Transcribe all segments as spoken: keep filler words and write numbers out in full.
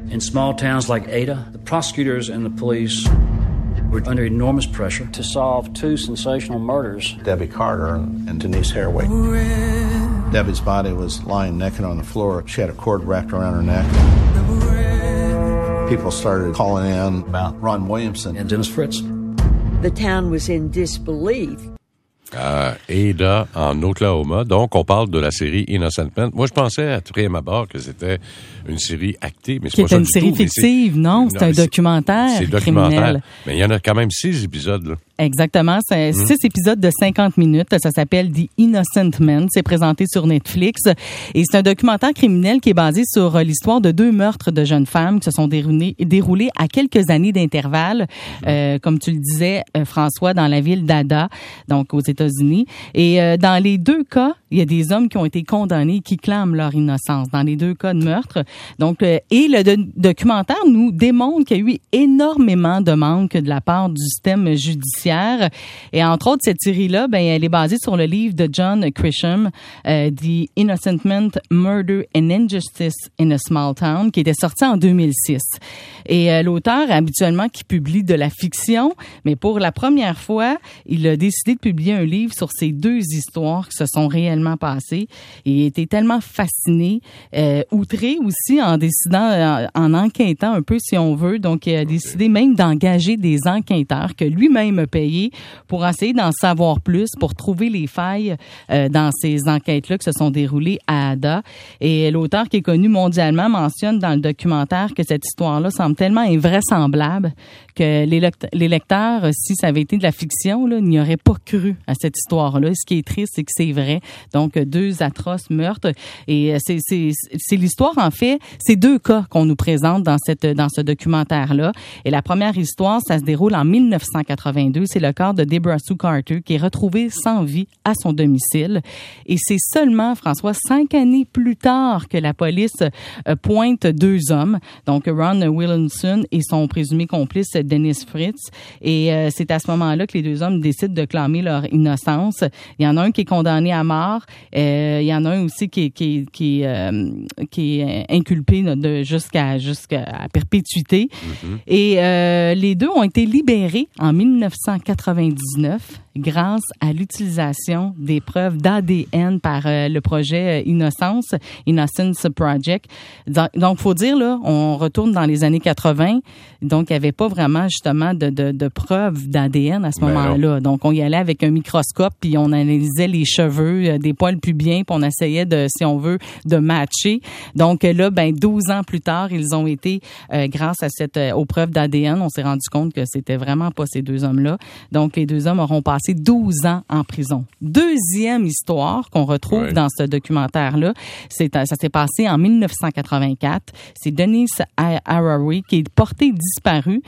In small towns like Ada, the prosecutors and the police were under enormous pressure to solve two sensational murders. Debbie Carter and, and Denise Haraway. Debbie's body was lying naked on the floor. She had a cord wrapped around her neck. People started calling in about Ron Williamson and Dennis Fritz. The town was in disbelief. À Ada, en Oklahoma. Donc, on parle de la série Innocent Men. Moi, je pensais à prime abord que c'était une série actée, mais c'est Qui pas ça une du série tout, fictive, non? non, C'est un c'est, documentaire C'est criminel. documentaire. Mais il y en a quand même six épisodes, là. Exactement. C'est Mmh. six épisodes de cinquante minutes. Ça s'appelle The Innocent Men. C'est présenté sur Netflix. Et c'est un documentaire criminel qui est basé sur l'histoire de deux meurtres de jeunes femmes qui se sont déroulés, déroulés à quelques années d'intervalle. Mmh. Euh, comme tu le disais, euh, François, dans la ville d'Ada, donc aux États-Unis. Et euh, dans les deux cas, il y a des hommes qui ont été condamnés, qui clament leur innocence. Dans les deux cas de meurtre. Donc, euh, et le do- documentaire nous démontre qu'il y a eu énormément de manques de la part du système judiciaire. Et entre autres, cette série-là, ben, elle est basée sur le livre de John Grisham, euh, The Innocent Men, Murder and Injustice in a Small Town, qui était sorti en deux mille six. Et euh, l'auteur, habituellement, qui publie de la fiction, mais pour la première fois, il a décidé de publier un livre sur ces deux histoires qui se sont réellement passées. Il était tellement fasciné, euh, outré aussi en décidant, en, en enquêtant un peu, si on veut. Donc, il a décidé même d'engager des enquêteurs que lui-même a payé pour essayer d'en savoir plus, pour trouver les failles euh, dans ces enquêtes-là qui se sont déroulées à Ada. Et l'auteur, qui est connu mondialement, mentionne dans le documentaire que cette histoire-là semble tellement invraisemblable que les, lect- les lecteurs, si ça avait été de la fiction, là, n'y auraient pas cru à cette histoire-là. Ce qui est triste, c'est que c'est vrai. Donc, deux atroces meurtres. Et c'est, c'est, c'est l'histoire, en fait, c'est deux cas qu'on nous présente dans, cette, dans ce documentaire-là. Et la première histoire, ça se déroule en dix-neuf cent quatre-vingt-deux. C'est le corps de Deborah Sue Carter qui est retrouvé sans vie à son domicile. Et c'est seulement, François, cinq années plus tard que la police euh, pointe deux hommes, donc Ron Williamson et son présumé complice Dennis Fritz. Et euh, c'est à ce moment-là que les deux hommes décident de clamer leur innocence. Il y en a un qui est condamné à mort. Euh, il y en a un aussi qui est, qui est, qui est, euh, qui est inculpé de, jusqu'à, jusqu'à perpétuité. Mm-hmm. Et euh, les deux ont été libérés en dix-neuf cent quatre-vingt-dix-neuf grâce à l'utilisation des preuves d'A D N par euh, le projet Innocence, Innocence Project. Donc, faut dire, là, on retourne dans les années quatre-vingts, donc il n'y avait pas vraiment, justement, de, de, de preuves d'A D N à ce ben moment-là. Non. Donc, on y allait avec un microscope, puis on analysait les cheveux, euh, des poils pubiens, puis on essayait de, si on veut, de matcher. Donc, là, ben, douze ans plus tard, ils ont été, euh, grâce à cette, euh, aux preuves d'A D N, on s'est rendu compte que c'était vraiment pas ces deux hommes-là. Donc, les deux hommes auront passé douze ans en prison. Deuxième histoire qu'on retrouve oui. dans ce documentaire-là, c'est, ça s'est passé en dix-neuf cent quatre-vingt-quatre. C'est Denise Haraway qui est portée disparue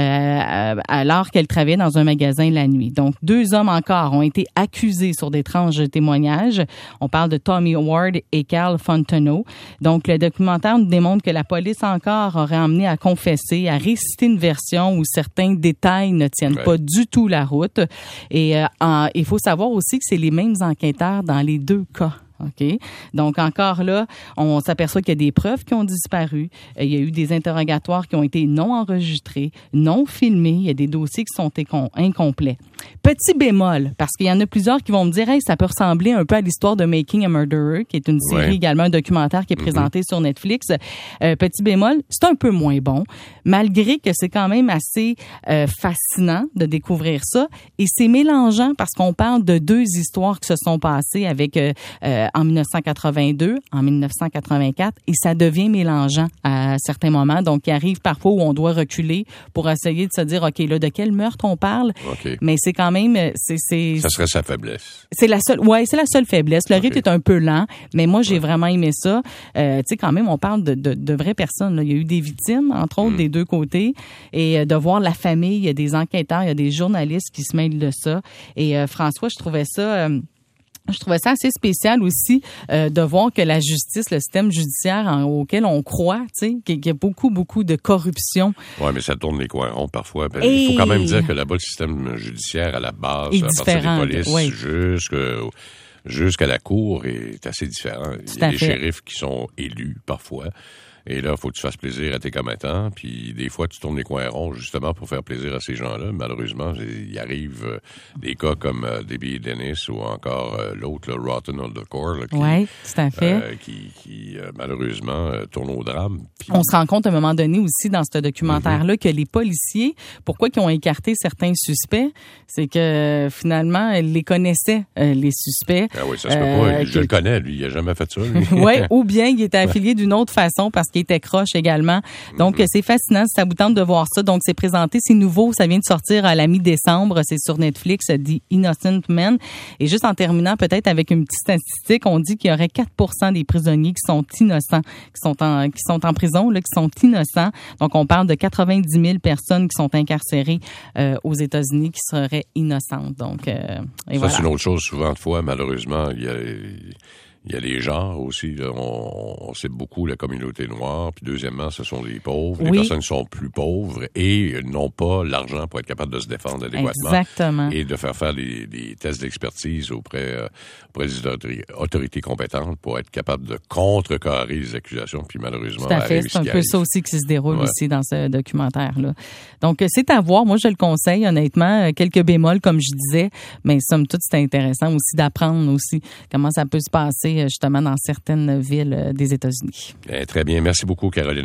euh, alors qu'elle travaillait dans un magasin la nuit. Donc, deux hommes encore ont été accusés sur d'étranges témoignages. On parle de Tommy Ward et Carl Fontenot. Donc, le documentaire nous démontre que la police encore aurait amené à confesser, à réciter une version où certains détails ne tiennent ouais. pas du tout la route. Et euh, en, il faut savoir aussi que c'est les mêmes enquêteurs dans les deux cas. OK? Donc, encore là, on s'aperçoit qu'il y a des preuves qui ont disparu. Il y a eu des interrogatoires qui ont été non enregistrés, non filmés. Il y a des dossiers qui sont écom- incomplets. Petit bémol, parce qu'il y en a plusieurs qui vont me dire, hey, ça peut ressembler un peu à l'histoire de Making a Murderer, qui est une série ouais. également, un documentaire qui est présenté mm-hmm. sur Netflix. Euh, petit bémol, c'est un peu moins bon, malgré que c'est quand même assez euh, fascinant de découvrir ça. Et c'est mélangeant parce qu'on parle de deux histoires qui se sont passées avec euh, euh, en dix-neuf cent quatre-vingt-deux, en dix-neuf cent quatre-vingt-quatre, et ça devient mélangeant à certains moments. Donc, il arrive parfois où on doit reculer pour essayer de se dire, OK, là, de quel meurtre on parle? Okay. Mais c'est quand même... C'est, c'est, ça serait sa faiblesse. C'est la seule, ouais, c'est la seule faiblesse. Le okay. rythme est un peu lent, mais moi, j'ai ouais. vraiment aimé ça. Euh, tu sais, quand même, on parle de, de, de vraies personnes. Là. Il y a eu des victimes, entre autres, mm. des deux côtés, et euh, de voir la famille, il y a des enquêteurs, il y a des journalistes qui se mêlent de ça. Et euh, François, je trouvais ça... Euh, Je trouvais ça assez spécial aussi euh, de voir que la justice, le système judiciaire en, auquel on croit, tu sais, qu'il y a beaucoup, beaucoup de corruption. Oui, mais ça tourne les coins ronds parfois. Ben, il faut quand même dire que là-bas, le système judiciaire à la base, à partir des polices oui. jusqu'à, jusqu'à la cour, est assez différent. Tout il y a des fait. shérifs qui sont élus parfois. Et là, il faut que tu fasses plaisir à tes commettants. Puis des fois, tu tournes les coins ronds justement pour faire plaisir à ces gens-là. Malheureusement, il arrive euh, des cas comme euh, Debbie Dennis ou encore euh, l'autre, là, Rotten Aldercore, là, qui, oui, tout à fait. Euh, qui, qui euh, malheureusement, euh, tourne au drame. Puis... On se rend compte à un moment donné aussi dans ce documentaire-là mm-hmm. que les policiers, pourquoi ils ont écarté certains suspects, c'est que finalement, ils les connaissaient, euh, les suspects. Ah oui, ça se peut pas. Euh, je que... le connais, lui. Il a jamais fait ça, lui. Oui, ou bien il était affilié d'une autre façon parce qu'il était croche également. Donc, mm-hmm. c'est fascinant. Ça vous tente de voir ça. Donc, c'est présenté. C'est nouveau. Ça vient de sortir à la mi-décembre. C'est sur Netflix, The Innocent Men. Et juste en terminant, peut-être avec une petite statistique, on dit qu'il y aurait quatre pour cent des prisonniers qui sont innocents, qui sont en, qui sont en prison, là, qui sont innocents. Donc, on parle de quatre-vingt-dix mille personnes qui sont incarcérées euh, aux États-Unis qui seraient innocentes. Donc, euh, et ça, voilà. C'est une autre chose. Souvent de fois, malheureusement, il y a... Il y a les genres aussi. Là. On, on sait beaucoup la communauté noire. Puis deuxièmement, ce sont les pauvres. Oui. Les personnes qui sont plus pauvres et n'ont pas l'argent pour être capables de se défendre adéquatement. Exactement. Et de faire faire des, des tests d'expertise auprès, euh, auprès des autorités, autorités compétentes pour être capables de contrecarrer les accusations. Puis malheureusement, tout à fait. C'est un peu arrive. Ça aussi qui se déroule ouais. aussi dans ce documentaire-là. Donc, c'est à voir. Moi, je le conseille, honnêtement. Quelques bémols, comme je disais. Mais somme toute, c'est intéressant aussi d'apprendre aussi comment ça peut se passer justement dans certaines villes des États-Unis. Bien, très bien. Merci beaucoup, Caroline.